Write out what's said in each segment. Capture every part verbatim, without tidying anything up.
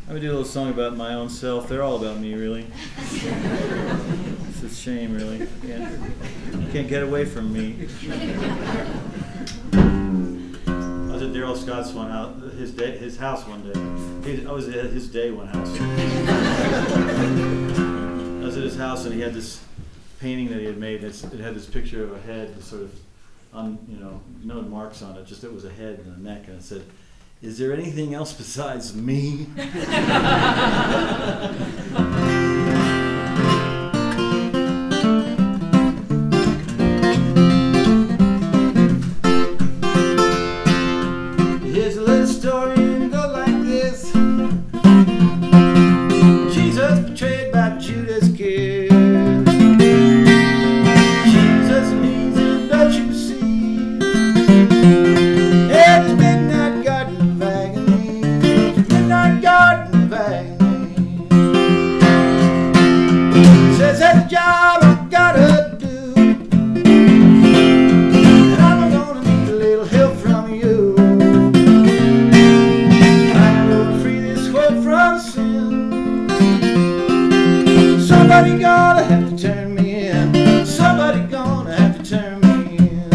I'm gonna do a little song about my own self. They're all about me, really. It's a shame, really. You can't, you can't get away from me. I was at Daryl Scott's one house, his day, his house one day. He, I was at his day one house. I was at his house and he had this painting that he had made. That's, it had this picture of a head, with sort of, un, you know, no marks on it. Just it was a head and a neck, and it said, "Is there anything else besides me?" Here's a little story and it goes like this. Jesus betrayed by Judas kid. Jesus needs him, don't you see? Every midnight garden agony, midnight garden agony. Says that's the job I gotta do, and I'm gonna need a little help from you. I'm gonna free this world from sin. Somebody gonna have to turn me in. Somebody gonna have to turn me in.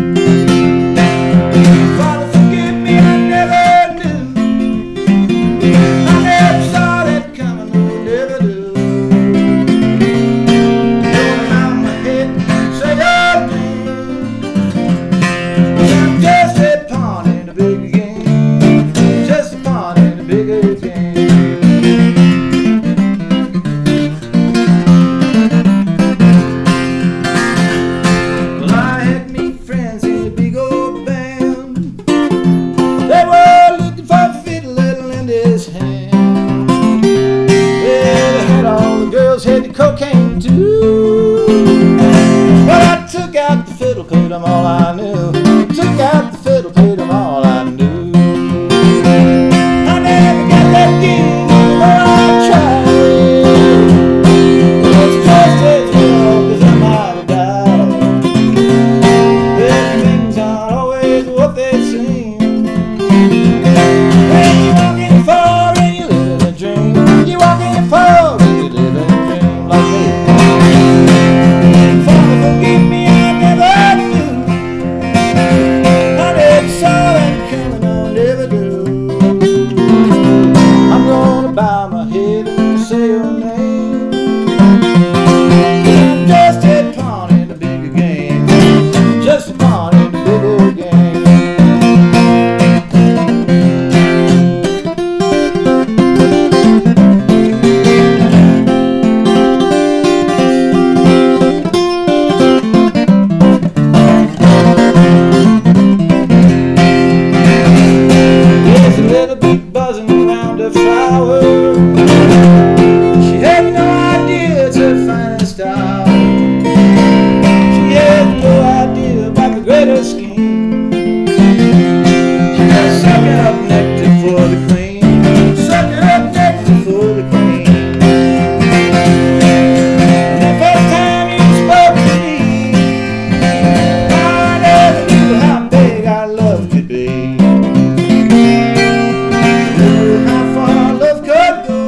Father, forgive me, I never knew. I never saw that coming, no, I never do. Going around my head, say your name. I'm just a pawn in a bigger game. Just a pawn in a bigger game. Well, I had me friends in a big old band. They were looking for a fiddle that'll lend his hand. Yeah, they had all the girls, had the cocaine too. But I took out the fiddle, paid them all I knew. Took out the fiddle, paid them all I knew. I never got that gig, but I tried. It's just as well, 'cause I might have died. Well, things aren't always what they seem. When you're walking far and you live in a dream, you're walking far and you live in a dream like me. Father, forgive me, I never knew. I never saw that coming, I never do. I'm gonna bow my head and say your name. I'm just a pawn in the bigger game. Just a pawn in the bigger game. There's a little bit buzzing around a flower. She had no idea it's her finest hour. She had no idea about the greater scheme. She was sucking up nectar for the queen, sucking up nectar for the queen. And the first time you spoke to me, I never knew how big our love could be. Knew how far love could go.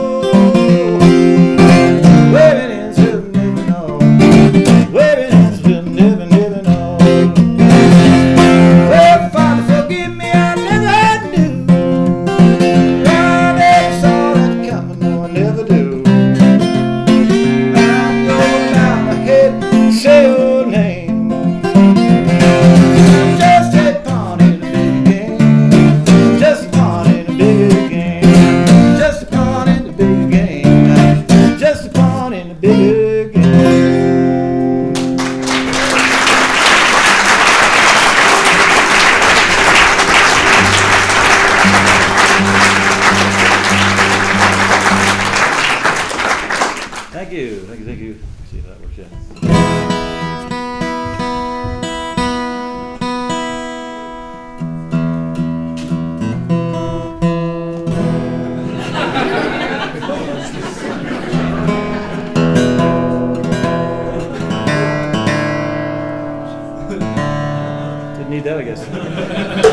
Where it ends, we'll never know. Where it ends, we'll never, never know. Well, Father, forgive me, I never knew. I never saw that coming, no, I never do. I'm going down my head and say your name. I'm just a pawn in a bigger game. Just a pawn in a bigger game. Just a pawn in a bigger game. Just a pawn in a bigger game. Thank you, thank you, thank you. See if that works out. Didn't need that, I guess.